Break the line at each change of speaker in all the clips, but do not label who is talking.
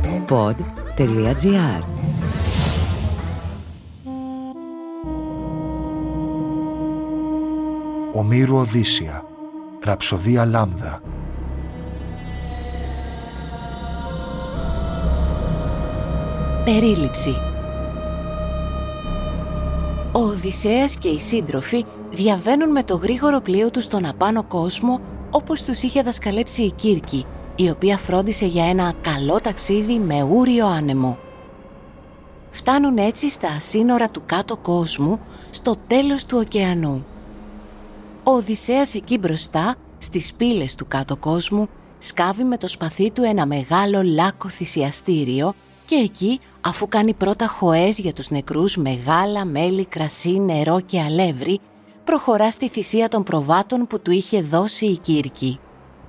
pod.gr.
Ομήρου Οδύσσια, ραψοδία Λάμδα.
Περίληψη. Ο Οδυσσέας και οι σύντροφοι διαβαίνουν με το γρήγορο πλοίο τους στον απάνω κόσμο, όπως τους είχε δασκαλέψει η Κύρκη, η οποία φρόντισε για ένα καλό ταξίδι με ούριο άνεμο. Φτάνουν έτσι στα σύνορα του κάτω κόσμου, στο τέλος του ωκεανού. Ο Οδυσσέας εκεί μπροστά, στις πύλες του κάτω κόσμου, σκάβει με το σπαθί του ένα μεγάλο λάκκο θυσιαστήριο και εκεί, αφού κάνει πρώτα χοές για τους νεκρούς με γάλα, μέλι, κρασί, νερό και αλεύρι, προχωρά στη θυσία των προβάτων που του είχε δώσει η Κύρκη.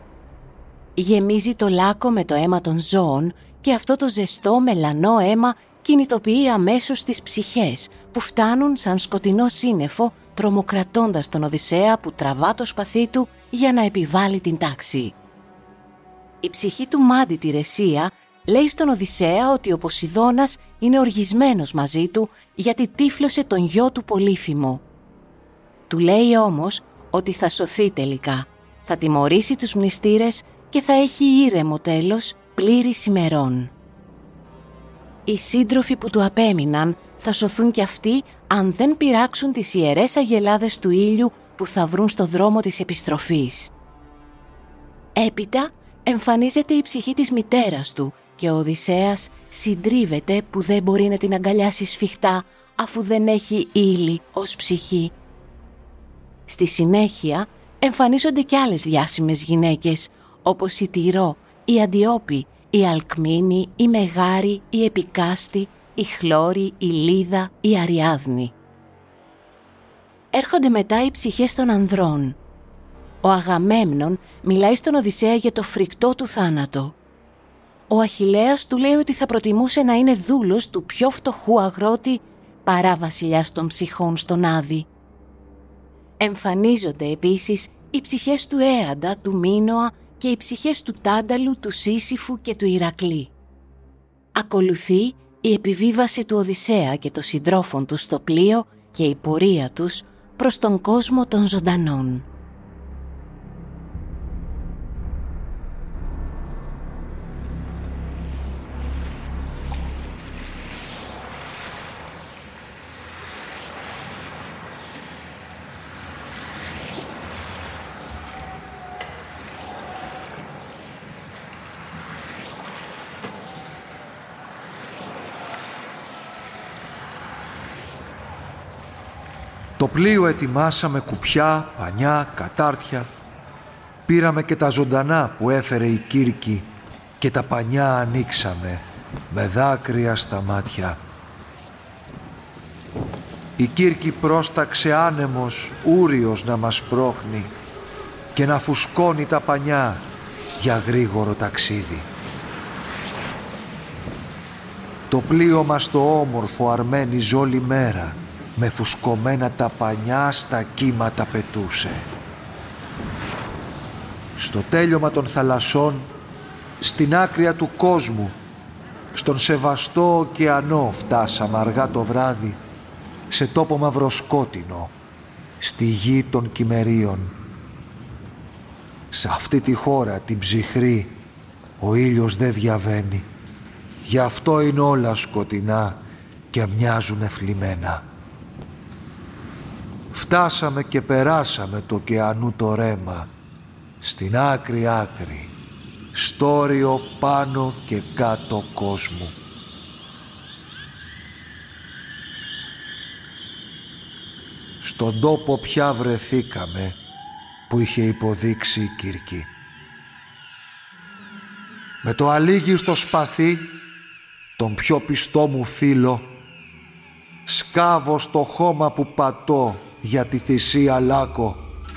Γεμίζει το λάκκο με το αίμα των ζώων και αυτό το ζεστό μελανό αίμα κινητοποιεί αμέσως τις ψυχές που φτάνουν σαν σκοτεινό σύννεφο, τρομοκρατώντας τον Οδυσσέα που τραβά το σπαθί του για να επιβάλλει την τάξη. Η ψυχή του Μάντη τη Ρεσία λέει στον Οδυσσέα ότι ο Ποσειδώνας είναι οργισμένος μαζί του γιατί τύφλωσε τον γιο του Πολύφημο. Του λέει όμως ότι θα σωθεί τελικά, θα τιμωρήσει τους μνηστήρες και θα έχει ήρεμο τέλος, πλήρης ημερών. Οι σύντροφοι που του απέμειναν θα σωθούν κι αυτοί αν δεν πειράξουν τις ιερές αγελάδες του ήλιου που θα βρουν στο δρόμο της επιστροφής. Έπειτα εμφανίζεται η ψυχή της μητέρας του και ο Οδυσσέας συντρίβεται που δεν μπορεί να την αγκαλιάσει σφιχτά αφού δεν έχει ύλη ως ψυχή. Στη συνέχεια εμφανίζονται κι άλλες διάσημες γυναίκες όπως η Τυρό, η Αντιόπη, η Αλκμήνη, η Μεγάρη, η Επικάστη, η Χλώρη, η Λίδα, η Αριάδνη. Έρχονται μετά οι ψυχές των ανδρών. Ο Αγαμέμνων μιλάει στον Οδυσσέα για το φρικτό του θάνατο. Ο Αχιλλέας του λέει ότι θα προτιμούσε να είναι δούλος του πιο φτωχού αγρότη παρά βασιλιάς των ψυχών στον Άδη. Εμφανίζονται επίσης οι ψυχές του Έαντα, του Μίνωα και οι ψυχές του Τάνταλου, του Σύσυφου και του Ηρακλή. Ακολουθεί η επιβίβαση του Οδυσσέα και των συντρόφων του στο πλοίο και η πορεία τους προς τον κόσμο των ζωντανών.
Το πλοίο ετοιμάσαμε κουπιά, πανιά, κατάρτια. Πήραμε και τα ζωντανά που έφερε η Κύρκη και τα πανιά ανοίξαμε με δάκρυα στα μάτια. Η Κύρκη πρόσταξε άνεμος, ούριος να μας πρόχνει και να φουσκώνει τα πανιά για γρήγορο ταξίδι. Το πλοίο μας το όμορφο αρμένιζε όλη μέρα, με φουσκωμένα τα πανιά στα κύματα πετούσε. Στο τέλειωμα των θαλασσών, στην άκρια του κόσμου, στον σεβαστό ωκεανό φτάσαμε αργά το βράδυ, σε τόπο μαυροσκότεινο, στη γη των Κυμμερίων. Σε αυτή τη χώρα την ψυχρή ο ήλιος δεν διαβαίνει, γι' αυτό είναι όλα σκοτεινά και μοιάζουν εφλιμμένα. Φτάσαμε και περάσαμε το ωκεανού το ρέμα, στην άκρη, στόριο πάνω και κάτω κόσμου. Στον τόπο πια βρεθήκαμε που είχε υποδείξει η Κύρκη. Με το αλήγιστο σπαθί, τον πιο πιστό μου φίλο, σκάβω στο χώμα που πατώ για τη θυσία Λάκκο.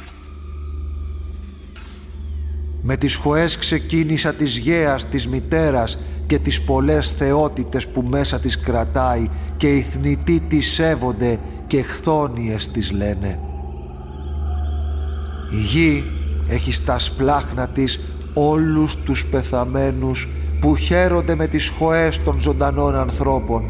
Με τις χοές ξεκίνησα της γέας της μητέρας και τις πολλές θεότητες που μέσα της κρατάει και οι θνητοί της σέβονται και χθόνιες της λένε. Η γη έχει στα σπλάχνα της όλους τους πεθαμένους που χαίρονται με τις χωές των ζωντανών ανθρώπων.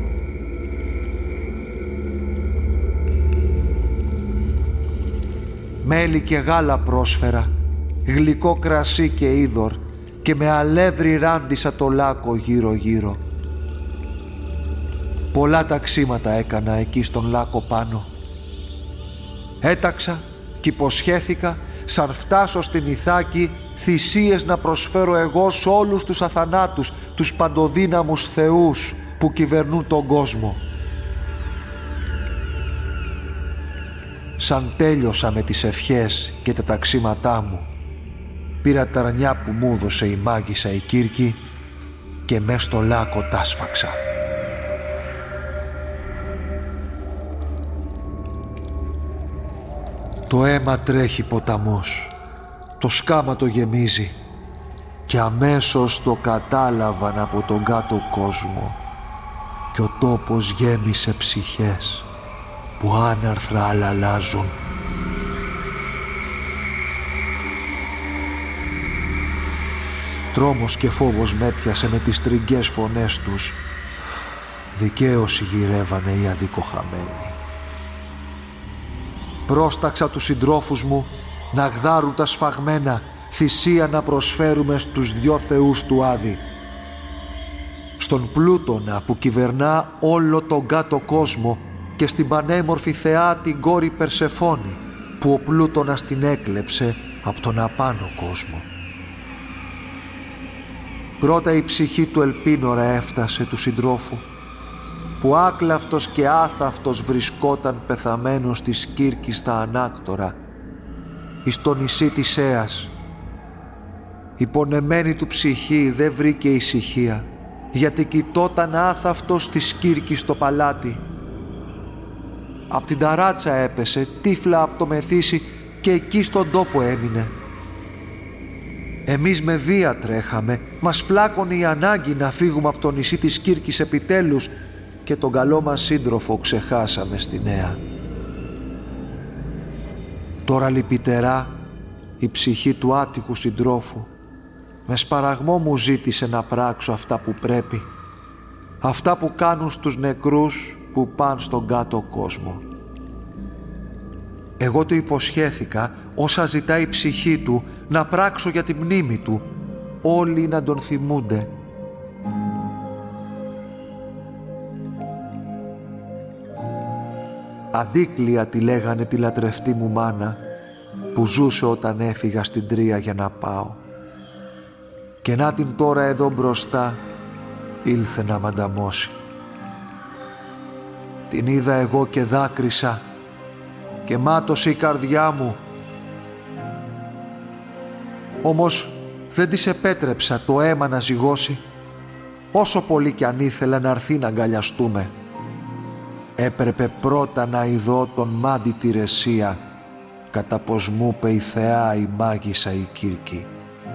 Μέλι και γάλα πρόσφερα, γλυκό κρασί και είδωρ, και με αλεύρι ράντισα το λάκκο γύρω-γύρω. Πολλά ταξίματα έκανα εκεί στον λάκκο πάνω. Έταξα κι υποσχέθηκα, σαν φτάσω στην Ιθάκη, θυσίες να προσφέρω εγώ σ' όλους τους αθανάτους, τους παντοδύναμους θεούς που κυβερνούν τον κόσμο. Σαν τέλειωσα με τις ευχές και τα ταξίματά μου, πήρα τα αρνιά που μου έδωσε η μάγισσα η Κύρκη και μες στο λάκκο τα σφαξα. Το αίμα τρέχει ποταμός, το σκάμα το γεμίζει και αμέσως το κατάλαβαν από τον κάτω κόσμο και ο τόπος γέμισε ψυχές που άναρθρα αλλάζουν. Τρόμος και φόβος με έπιασε με τις τριγκές φωνές τους. Δικαίωση γυρεύανε οι αδικοχαμένοι. Πρόσταξα τους συντρόφους μου να γδάρουν τα σφαγμένα, θυσία να προσφέρουμε στους δυο θεούς του Άδη. Στον Πλούτονα που κυβερνά όλο τον κάτω κόσμο και στην πανέμορφη θεά την κόρη Περσεφόνη που ο Πλούτονας την έκλεψε από τον απάνω κόσμο. Πρώτα η ψυχή του Ελπίνορα έφτασε του συντρόφου που άκλαυτος και άθαυτος βρισκόταν πεθαμένος της Κύρκης στα Ανάκτορα εις το νησί της Αίας. Η πονεμένη του ψυχή δεν βρήκε ησυχία γιατί κοιτόταν άθαυτος της Κύρκης στο παλάτι. Απ' την ταράτσα έπεσε τύφλα από το μεθύσι και εκεί στον τόπο έμεινε. Εμείς με βία τρέχαμε, μας πλάκωνε η ανάγκη να φύγουμε από το νησί της Κύρκης επιτέλους και τον καλό μας σύντροφο ξεχάσαμε στη Νέα. Τώρα λυπητερά η ψυχή του άτυχου συντρόφου με σπαραγμό μου ζήτησε να πράξω αυτά που πρέπει, αυτά που κάνουν στους νεκρούς που πάνε στον κάτω κόσμο. Εγώ του υποσχέθηκα όσα ζητάει η ψυχή του να πράξω για τη μνήμη του, όλοι να τον θυμούνται. Αντίκλεια τη λέγανε τη λατρευτή μου μάνα που ζούσε όταν έφυγα στην Τρία για να πάω. Και να την τώρα εδώ μπροστά ήλθε να μ' ανταμώσει. Την είδα εγώ και δάκρυσα και μάτωσε η καρδιά μου. Όμως δεν της επέτρεψα το αίμα να ζυγώσει, όσο πολύ κι αν ήθελα να έρθει να αγκαλιαστούμε. Έπρεπε πρώτα να ειδώ τον μάντη τη Ρεσία, κατά πως μου είπε η θεά η μάγισσα η Κύρκη.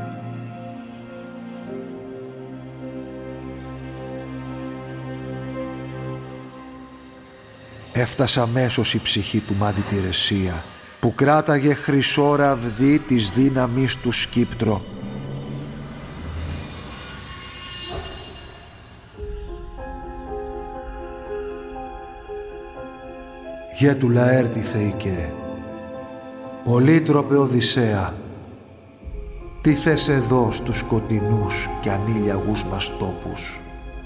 Έφτασα αμέσως η ψυχή του μάντη τη Ρεσία, που κράταγε χρυσό ραβδί της δύναμης του Σκύπτρο. «Γε του Λαέρτη Θεϊκέ, πολύτροπε Οδυσσέα, τι θες εδώ στους σκοτεινούς και ανήλιαγους μας τόπους.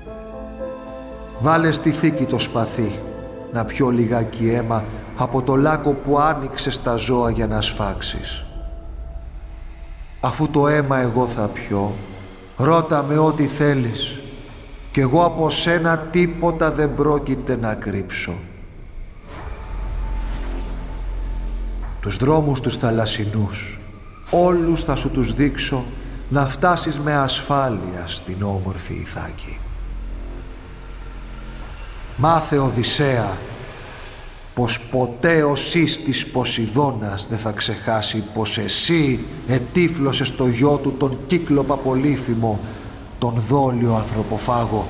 Βάλε στη θήκη το σπαθί, να πιω λιγάκι αίμα από το λάκκο που άνοιξε στα ζώα για να σφάξεις. Αφού το αίμα εγώ θα πιω, ρώτα με ό,τι θέλεις, κι εγώ από σένα τίποτα δεν πρόκειται να κρύψω. Τους δρόμους τους θαλασσινούς, όλους θα σου τους δείξω, να φτάσεις με ασφάλεια στην όμορφη Ιθάκη. Μάθε, Οδυσσέα, πως ποτέ ο Σεις της Ποσειδώνας δεν θα ξεχάσει πως εσύ ετύφλωσες το γιο του τον Κύκλοπα Πολύφημο, τον δόλιο ανθρωποφάγο.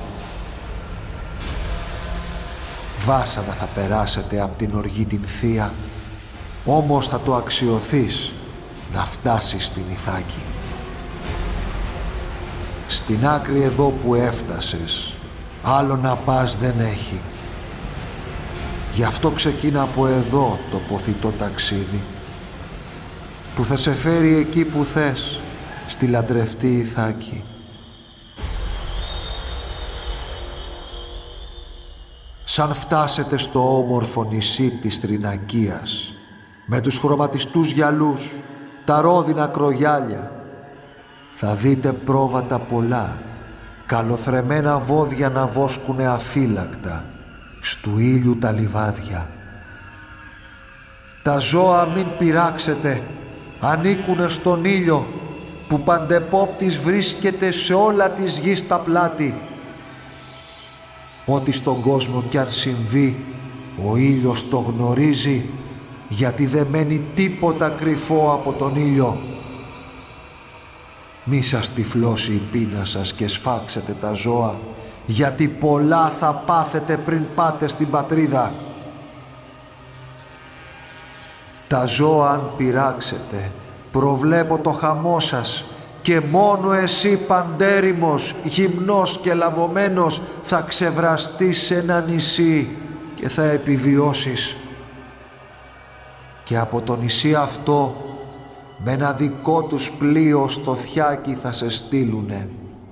Βάσανα θα περάσετε από την οργή την θεία, όμως θα το αξιωθείς να φτάσεις στην Ιθάκη. Στην άκρη εδώ που έφτασες, άλλο να πας δεν έχει. Γι' αυτό ξεκίνα από εδώ το ποθητό ταξίδι, που θα σε φέρει εκεί που θες, στη λαντρευτή Ιθάκη. Σαν φτάσετε στο όμορφο νησί της Τρινακίας, με τους χρωματιστούς γυαλούς, τα ρόδινα κρογιάλια, θα δείτε πρόβατα πολλά, καλοθρεμμένα βόδια να βόσκουνε αφύλακτα, στου ήλιου τα λιβάδια. Τα ζώα μην πειράξετε, ανήκουνε στον ήλιο, που παντεπόπτης βρίσκεται σε όλα της γης τα πλάτη. Ό,τι στον κόσμο κι αν συμβεί, ο ήλιος το γνωρίζει, γιατί δεν μένει τίποτα κρυφό από τον ήλιο. Μη σας τυφλώσει η πείνα σας και σφάξετε τα ζώα, γιατί πολλά θα πάθετε πριν πάτε στην πατρίδα. Τα ζώα αν πειράξετε, προβλέπω το χαμό σας, και μόνο εσύ παντέρημος, γυμνός και λαβωμένος θα ξεβραστείς σε ένα νησί και θα επιβιώσεις. Και από το νησί αυτό με ένα δικό τους πλοίο στο Θιάκι θα σε στείλουνε.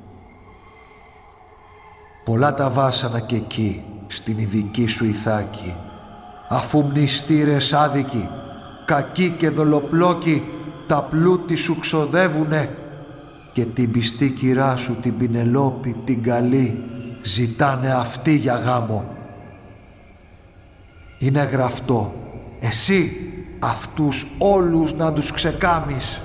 Πολλά τα βάσανα κι εκεί στην ειδική σου Ιθάκη, αφού μνηστήρες άδικοι, κακοί και δολοπλόκοι τα πλούτη σου ξοδεύουνε, και την πιστή κυρά σου την Πινελόπη την καλή ζητάνε αυτή για γάμο. Είναι γραφτό εσύ αυτούς όλους να τους ξεκάμεις.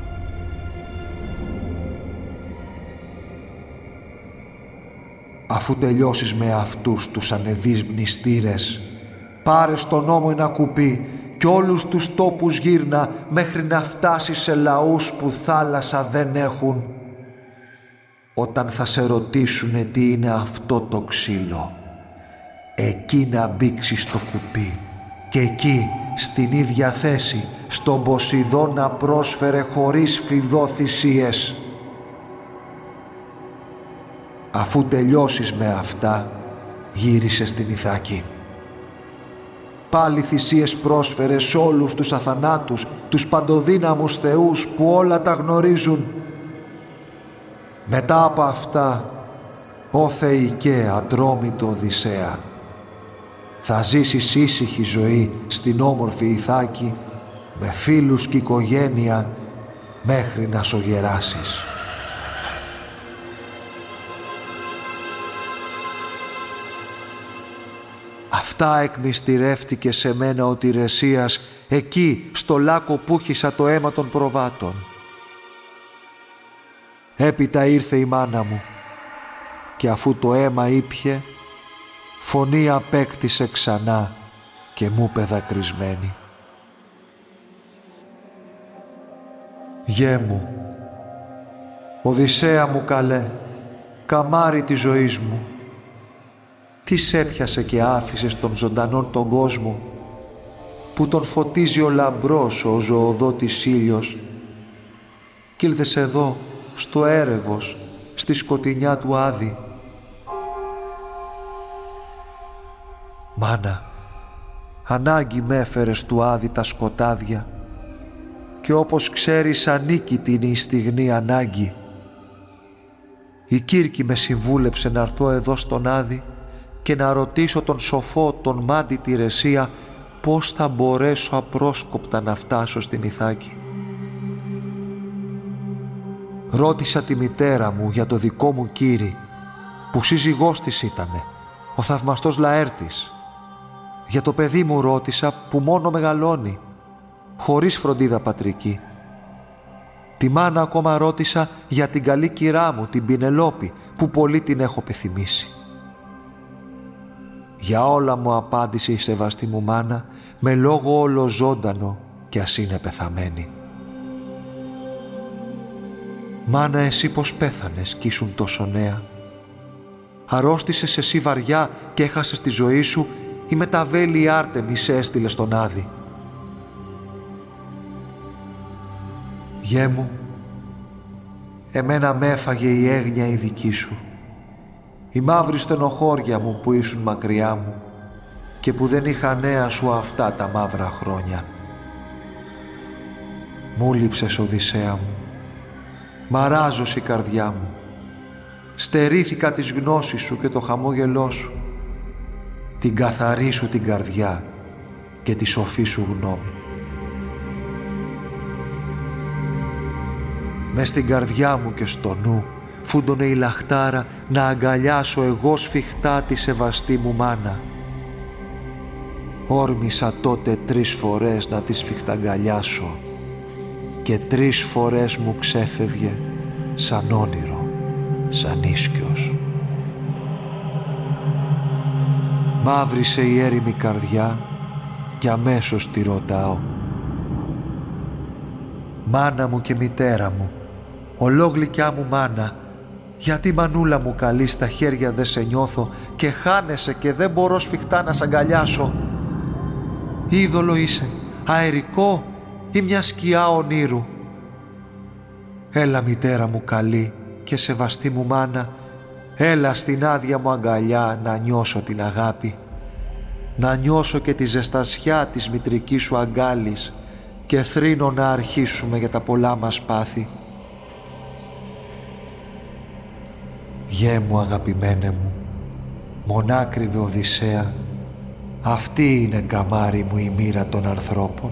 Αφού τελειώσεις με αυτούς τους ανεδείς μνηστήρες, πάρε στον ώμο ένα κουπί κι όλους τους τόπους γύρνα μέχρι να φτάσεις σε λαούς που θάλασσα δεν έχουν. Όταν θα σε ρωτήσουνε τι είναι αυτό το ξύλο, εκεί να μπήξεις το κουπί και εκεί στην ίδια θέση στον Ποσειδώνα πρόσφερε χωρίς φιδό θυσίες. Αφού τελειώσεις με αυτά, γύρισε στην Ιθάκη. Πάλι θυσίες πρόσφερε σ' όλους τους αθανάτους, τους παντοδύναμους θεούς που όλα τα γνωρίζουν. Μετά από αυτά, ω Θεϊκέ ατρόμητο Οδυσσέα, θα ζήσεις ήσυχη ζωή στην όμορφη Ιθάκη, με φίλους και οικογένεια, μέχρι να σογεράσεις. Αυτά εκμυστηρεύτηκε σε μένα ο Τηρεσίας, εκεί στο λάκκο που χύσα το αίμα των προβάτων. Έπειτα ήρθε η μάνα μου και αφού το αίμα ήπιε, φωνή απέκτησε ξανά και μου είπε δακρυσμένη: «Γιέ μου, Οδυσσέα μου καλέ, καμάρι της ζωής μου, τι σ' έπιασε και άφησες τον ζωντανόν τον κόσμο, που τον φωτίζει ο λαμπρός ο ζωοδότης ήλιος, κι ήλθες εδώ στο έρευος, στη σκοτεινιά του άδη. Μάνα, ανάγκη μ' έφερες του άδη τα σκοτάδια, και όπως ξέρεις ανίκητη είναι η στιγμή ανάγκη. Η Κύρκη με συμβούλεψε να έρθω εδώ στον άδη και να ρωτήσω τον σοφό τον Μάντη Τηρεσία πώς θα μπορέσω απρόσκοπτα να φτάσω στην Ιθάκη. Ρώτησα τη μητέρα μου για το δικό μου κύρη, που σύζυγός της ήτανε, ο θαυμαστός Λαέρτης. Για το παιδί μου ρώτησα που μόνο μεγαλώνει, χωρίς φροντίδα πατρική. Τη μάνα ακόμα ρώτησα για την καλή κυρά μου, την Πινελόπη, που πολύ την έχω πεθυμίσει. Για όλα μου απάντησε η σεβαστή μου μάνα με λόγο όλο ζώντανο κι ας είναι πεθαμένη. «Μάνα, εσύ πως πέθανες κι ήσουν τόσο νέα? Αρρώστησες εσύ βαριά και έχασες τη ζωή σου ή με τα βέλη η Άρτεμη σε έστειλε στον άδη?» «Γιέ μου, εμένα μ' έφαγε η έγνοια η δική σου. Η μαύρη στενοχώρια μου που ήσουν μακριά μου και που δεν είχα νέα σου αυτά τα μαύρα χρόνια. Μου λείψες, Οδυσσέα μου, μαράζωσε η καρδιά μου. Στερήθηκα της γνώσης σου και το χαμόγελό σου, την καθαρή σου την καρδιά και τη σοφή σου γνώμη. Μες στην καρδιά μου και στο νου φούντωνε η λαχτάρα να αγκαλιάσω εγώ σφιχτά τη σεβαστή μου μάνα. Όρμησα τότε 3 φορές να τη σφιχταγκαλιάσω και 3 φορές μου ξέφευγε σαν όνειρο, σαν ίσκιος. Μαύρισε η έρημη καρδιά και αμέσως τη ρωτάω. Μάνα μου και μητέρα μου, ολόγλυκιά μου μάνα, γιατί μανούλα μου καλή στα χέρια δε σε νιώθω και χάνεσαι και δεν μπορώ σφιχτά να σ' αγκαλιάσω. Είδωλο είσαι, αερικό ή μια σκιά ονείρου. Έλα μητέρα μου καλή και σεβαστή μου μάνα, έλα στην άδεια μου αγκαλιά να νιώσω την αγάπη, να νιώσω και τη ζεστασιά της μητρικής σου αγκάλης και θρήνω να αρχίσουμε για τα πολλά μας πάθη. Γε μου αγαπημένε μου, μονάκριβε Οδυσσέα, αυτή είναι καμάρι μου η μοίρα των ανθρώπων.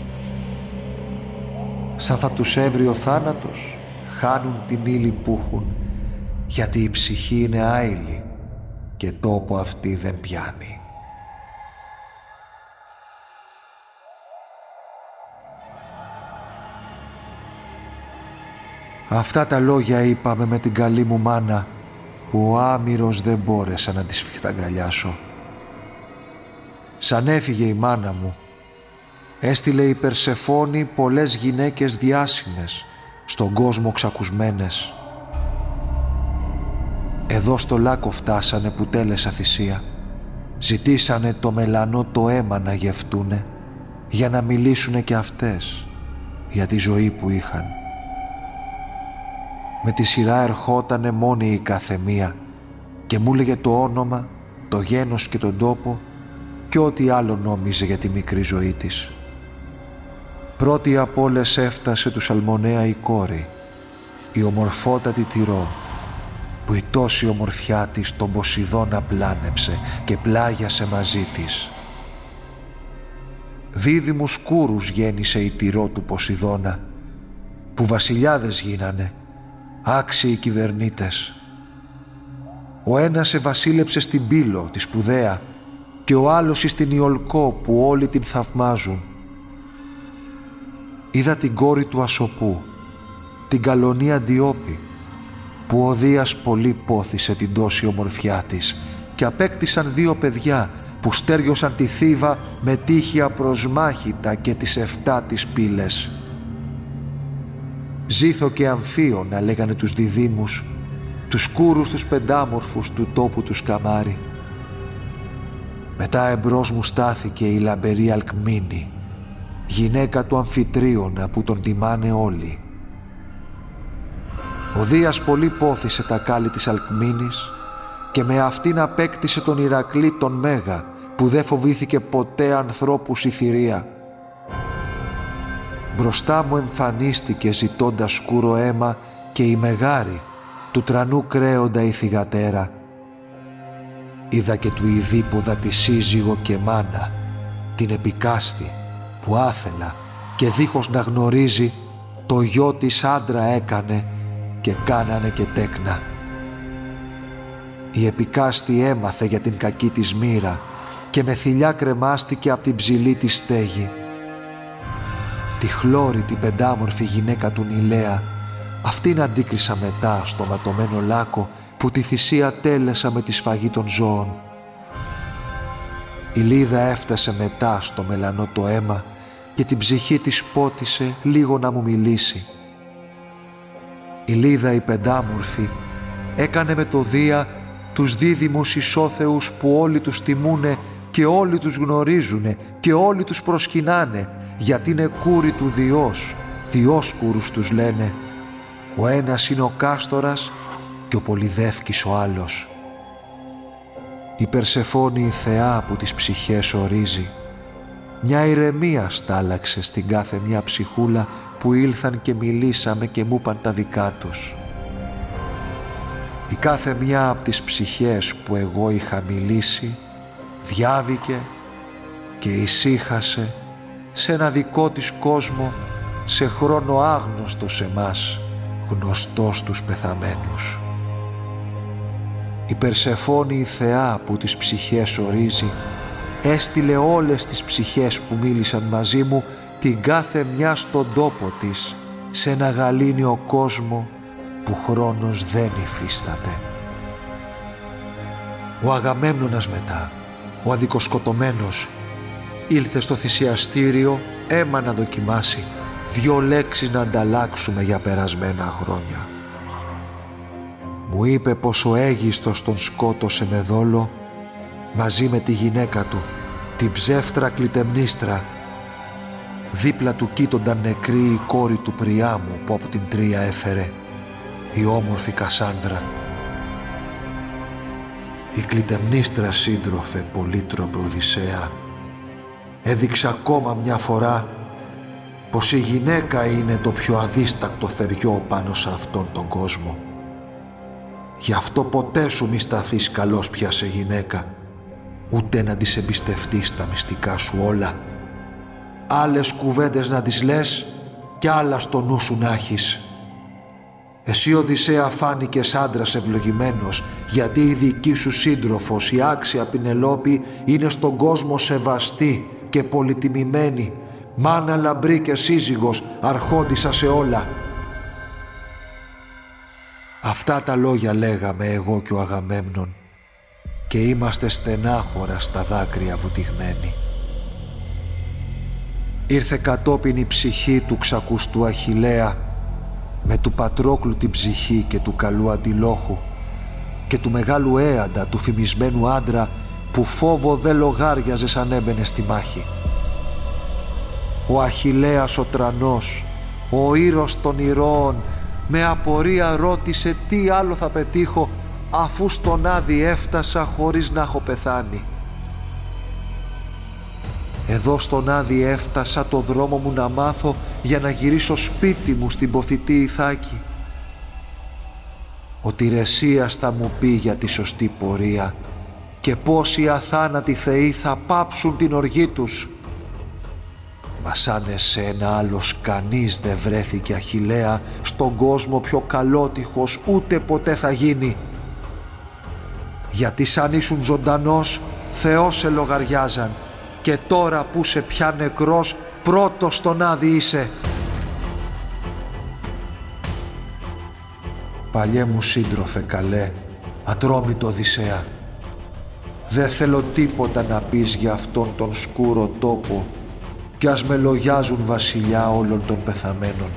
Σαν θα τους έβρει ο θάνατος, χάνουν την ύλη που έχουν, γιατί η ψυχή είναι άειλη και τόπο αυτή δεν πιάνει. Αυτά τα λόγια είπαμε με την καλή μου μάνα, που ο άμυρος δεν μπόρεσα να τη σφιχταγκαλιάσω. Σαν έφυγε η μάνα μου, έστειλε η Περσεφόνη πολλές γυναίκες διάσημες, στον κόσμο ξακουσμένες. Εδώ στο Λάκκο φτάσανε που τέλεσα θυσία. Ζητήσανε το μελανό το αίμα να γευτούνε, για να μιλήσουνε κι αυτές για τη ζωή που είχαν. Με τη σειρά ερχότανε μόνη η καθεμία και μου έλεγε το όνομα, το γένος και τον τόπο και ό,τι άλλο νόμιζε για τη μικρή ζωή της. Πρώτη απ' όλες έφτασε του Σαλμονέα η κόρη, η ομορφότατη Τυρό, που η τόση ομορφιά της τον Ποσειδώνα πλάνεψε και πλάγιασε μαζί της. Δίδυμους κούρους γέννησε η Τυρό του Ποσειδώνα, που βασιλιάδες γίνανε, άξιοι κυβερνήτες. Ο ένας ευασίλεψε στην Πύλο, τη σπουδαία, και ο άλλος στην Ιολκό που όλοι την θαυμάζουν. Είδα την κόρη του Ασοπού, την καλονή Αντιόπη, που ο Δίας πολύ πόθησε την τόση ομορφιά της και απέκτησαν 2 παιδιά που στέριωσαν τη Θήβα με τείχια προσμάχητα και τις 7 της πύλες. Ζήθο και Αμφίωνα λέγανε τους διδύμους, τους κούρους τους πεντάμορφους του τόπου του Σκαμάρι. Μετά εμπρός μου στάθηκε η λαμπερή Αλκμήνη, γυναίκα του Αμφιτρίωνα που τον τιμάνε όλοι. Ο Δίας πολύ πόθησε τα κάλλη της Αλκμήνης και με αυτήν απέκτησε τον Ηρακλή τον Μέγα, που δεν φοβήθηκε ποτέ ανθρώπους η θηρία. Μπροστά μου εμφανίστηκε ζητώντας σκούρο αίμα και η Μεγάρη, του τρανού κρέοντα η θυγατέρα. Είδα και του Ιδίποδα τη σύζυγο και μάνα, την Επικάστη, που άθελα και δίχως να γνωρίζει το γιο της άντρα έκανε και κάνανε και τέκνα. Η Επικάστη έμαθε για την κακή της μοίρα και με θηλιά κρεμάστηκε από την ψηλή της στέγη. Τη Χλώρη, την πεντάμορφη γυναίκα του Νηλέα, αυτήν αντίκρισα μετά στο ματωμένο Λάκκο που τη θυσία τέλεσα με τη σφαγή των ζώων. Η Λίδα έφτασε μετά στο μελανό το αίμα και την ψυχή της πότισε λίγο να μου μιλήσει. Η Λίδα η πεντάμορφη έκανε με το Δία τους δίδυμους ισόθεους που όλοι τους τιμούνε και όλοι τους γνωρίζουνε και όλοι τους προσκυνάνε, γιατί είναι κούροι του Διός, Διόσκουρους τους λένε. Ο ένας είναι ο Κάστορας και ο Πολυδεύκης ο άλλος. Η Περσεφόνη η θεά που τις ψυχές ορίζει. Μια ηρεμία στάλαξε στην κάθε μια ψυχούλα που ήλθαν και μιλήσαμε και μου είπαν τα δικά τους. Η κάθε μια από τις ψυχές που εγώ είχα μιλήσει διάβηκε και ησύχασε σε ένα δικό της κόσμο, σε χρόνο άγνωστο σε μας, γνωστός στους πεθαμένους. Η Περσεφόνη η θεά που τις ψυχές ορίζει έστειλε όλες τις ψυχές που μίλησαν μαζί μου την κάθε μια στον τόπο της, σε ένα γαλήνιο κόσμο που χρόνος δεν υφίσταται. Ο Αγαμέμνονας μετά, ο αδικοσκοτωμένος, ήλθε στο θυσιαστήριο αίμα να δοκιμάσει, 2 λέξεις να ανταλλάξουμε για περασμένα χρόνια. Μου είπε πως ο Αίγιστος τον σκότωσε με δόλο μαζί με τη γυναίκα του, την ψεύτρα Κλιτεμνίστρα. Δίπλα του κοίτονταν νεκρή η κόρη του Πριάμου που από την Τρία έφερε, η όμορφη Κασάνδρα. Η Κλιτεμνίστρα, σύντροφε πολύτροπε Οδυσσέα, έδειξε ακόμα μια φορά πως η γυναίκα είναι το πιο αδίστακτο θεριό πάνω σε αυτόν τον κόσμο. Γι' αυτό ποτέ σου μη σταθείς καλός πια σε γυναίκα, ούτε να της εμπιστευτείς τα μυστικά σου όλα. Άλλες κουβέντες να τις λες κι άλλα στο νου σου να έχεις. Εσύ, Οδυσσέα, φάνηκες άντρας ευλογημένος, γιατί η δική σου σύντροφος, η άξια Πηνελόπη, είναι στον κόσμο σεβαστή και πολυτιμημένη, μάνα λαμπρή και σύζυγος, αρχόντισσα σε όλα. Αυτά τα λόγια λέγαμε εγώ και ο Αγαμέμνων και είμαστε στενάχωρα στα δάκρυα βουτυγμένοι. Ήρθε κατόπιν η ψυχή του ξακουστού Αχιλλέα με του Πατρόκλου την ψυχή και του καλού Αντιλόχου και του μεγάλου Έαντα, του φημισμένου άντρα που φόβο δε λογάριαζε σαν έμπαινε στη μάχη. Ο Αχιλλέας ο τρανός, ο ήρωας των ηρώων, με απορία ρώτησε τι άλλο θα πετύχω αφού στον Άδη έφτασα χωρίς να έχω πεθάνει. Εδώ στον Άδη έφτασα το δρόμο μου να μάθω για να γυρίσω σπίτι μου στην ποθητή Ιθάκη. Ο Τηρεσίας θα μου πει για τη σωστή πορεία και πώς οι αθάνατοι θεοί θα πάψουν την οργή τους. Μα σαν εσένα άλλος κανείς δεν βρέθηκε, Αχιλλέα, στον κόσμο πιο καλότυχος ούτε ποτέ θα γίνει. Γιατί σαν ήσουν ζωντανός, Θεός σε λογαριάζαν και τώρα που σε πια νεκρός, πρώτος στον Άδη είσαι. Παλιέ μου σύντροφε καλέ, ατρόμητο Οδυσσέα, δεν θέλω τίποτα να πεις για αυτόν τον σκούρο τόπο κι ας με λογιάζουν βασιλιά όλων των πεθαμένων.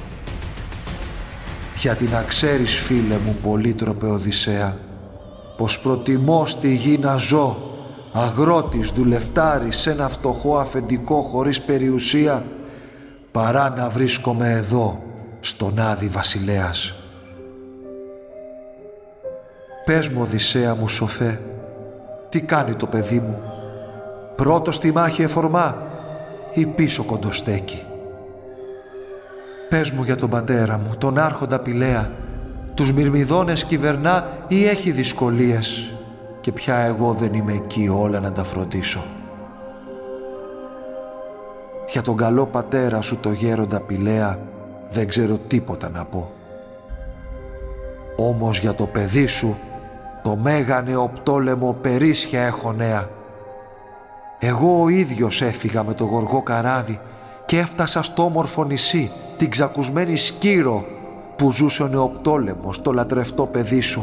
Γιατί να ξέρεις, φίλε μου πολύτροπε Οδυσσέα, πως προτιμώ στη γη να ζω αγρότης, δουλευτάρης, σε ένα φτωχό αφεντικό χωρίς περιουσία, παρά να βρίσκομαι εδώ στον Άδη βασιλέας. Πες μου, Οδυσσέα μου σοφέ, τι κάνει το παιδί μου, πρώτο στη μάχη εφορμά ή πίσω κοντοστέκει? Πες μου για τον πατέρα μου, τον άρχοντα Πηλαία, τους Μυρμιδόνες κυβερνά ή έχει δυσκολίες και πια εγώ δεν είμαι εκεί όλα να τα φροντίσω? Για τον καλό πατέρα σου το γέροντα Πηλαία δεν ξέρω τίποτα να πω. Όμως για το παιδί σου, το μέγα Νεοπτόλεμο, περίσσια έχω νέα. Εγώ ο ίδιος έφυγα με το γοργό καράβι και έφτασα στο όμορφο νησί, την ξακουσμένη Σκύρο, που ζούσε ο Νεοπτόλεμος, το λατρευτό παιδί σου.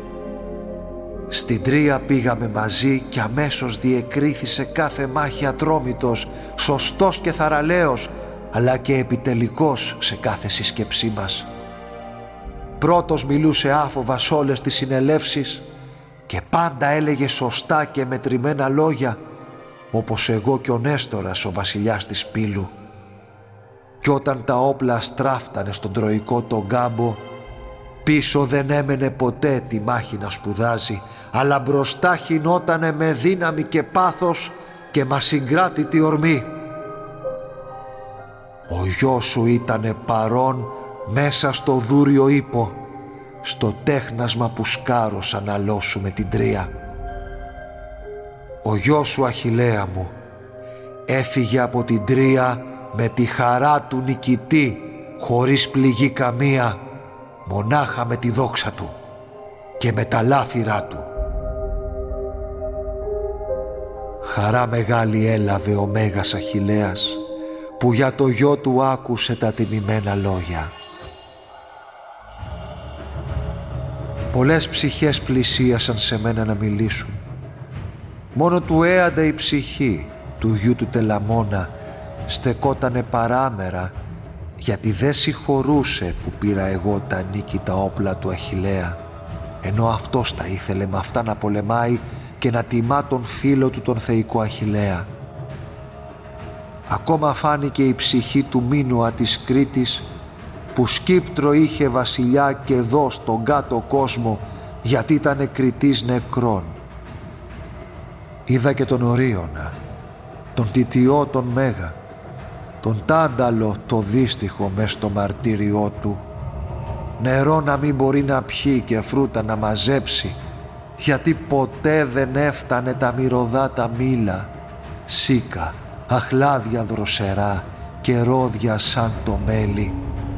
Στην Τρία πήγαμε μαζί και αμέσως διεκρίθησε κάθε μάχη ατρόμητος, σωστός και θαραλέος, αλλά και επιτελικός σε κάθε σύσκεψή μας. Πρώτος μιλούσε άφοβα σ' όλες τις συνελεύσεις και πάντα έλεγε σωστά και μετρημένα λόγια, όπως εγώ και ο Νέστορας, ο βασιλιάς της Πύλου. Κι όταν τα όπλα στράφτανε στον τροϊκό τον κάμπο, Πίσω δεν έμενε ποτέ τη μάχη να σπουδάζει, αλλά μπροστά χυνότανε με δύναμη και πάθος και μασυγκράτητη ορμή. Ο γιος σου ήτανε παρόν μέσα στο δούριο ύπο, στο τέχνασμα που σκάρωσαν να λώσουμε την Τρία. Ο γιος σου, Αχιλλέα μου, έφυγε από την Τρία με τη χαρά του νικητή, χωρίς πληγή καμία, μονάχα με τη δόξα του και με τα λάφυρά του. Χαρά μεγάλη έλαβε ο Μέγας Αχιλλέας, που για το γιο του άκουσε τα τιμημένα λόγια. Πολλές ψυχές πλησίασαν σε μένα να μιλήσουν. Μόνο του Έαντα η ψυχή του γιου του Τελαμώνα στεκότανε παράμερα, γιατί δεν συγχωρούσε που πήρα εγώ τα ανίκητα όπλα του Αχιλλέα, ενώ αυτός τα ήθελε με αυτά να πολεμάει και να τιμά τον φίλο του τον θεϊκό Αχιλλέα. Ακόμα φάνηκε η ψυχή του Μίνωα της Κρήτης, που σκύπτρο είχε βασιλιά και εδώ στον κάτω κόσμο, γιατί ήτανε Κρητής νεκρών. Είδα και τον Ορίωνα, τον Τιτιό τον Μέγα, τον Τάνταλο το δύστιχο μες στο μαρτύριό του. Νερό να μην μπορεί να πιει και φρούτα να μαζέψει, γιατί ποτέ δεν έφτανε τα μυρωδάτα μήλα, σίκα, αχλάδια δροσερά και ρόδια σαν το μέλι.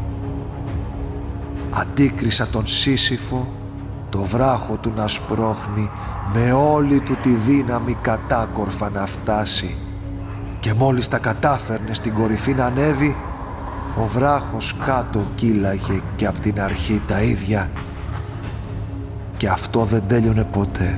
Αντίκρισα τον Σύσυφο, το βράχο του να σπρώχνει με όλη του τη δύναμη κατάκορφα να φτάσει, και μόλις τα κατάφερνε στην κορυφή να ανέβει, ο βράχος κάτω κύλαγε και απ' την αρχή τα ίδια, και αυτό δεν τέλειωνε ποτέ.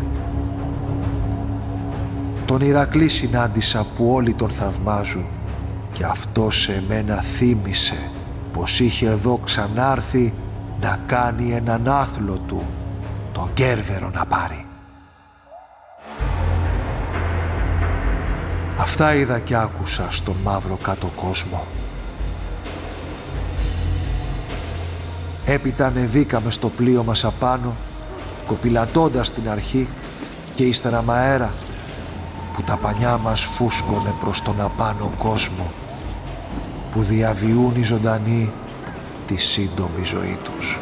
Τον Ηρακλή συνάντησα που όλοι τον θαυμάζουν, και αυτό σε μένα θύμισε πως είχε εδώ ξανάρθει να κάνει έναν άθλο του, τον Κέρβερο να πάρει. Αυτά είδα και άκουσα στον μαύρο κάτω κόσμο. Έπειτα ανεβήκαμε στο πλοίο μας απάνω, κοπηλατώντας την αρχή, και ύστερα μαέρα, που τα πανιά μας φούσκωνε προς τον απάνω κόσμο, που διαβιούν οι ζωντανοί τη σύντομη ζωή τους.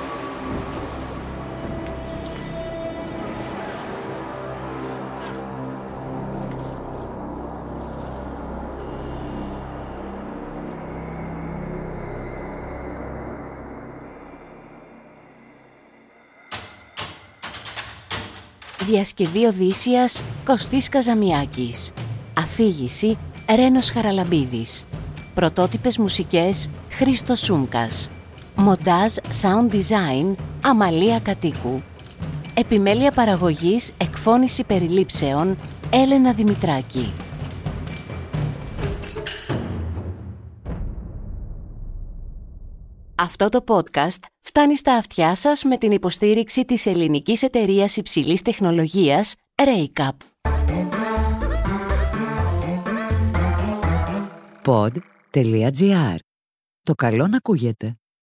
Διασκευή Οδύσσιας Κωστής Καζαμιάκης. Αφήγηση Ρένος Χαραλαμπίδης. Πρωτότυπες μουσικές Χρήστος Σούμκας. Μοντάζ Sound Design Αμαλία Κατοίκου. Επιμέλεια παραγωγής, εκφώνηση περιλήψεων Έλενα Δημητράκη. Αυτό το podcast φτάνει στα αυτιά σας με την υποστήριξη της ελληνικής εταιρείας υψηλής τεχνολογίας Raycap.
Pod.gr. Το καλό να ακούγεται.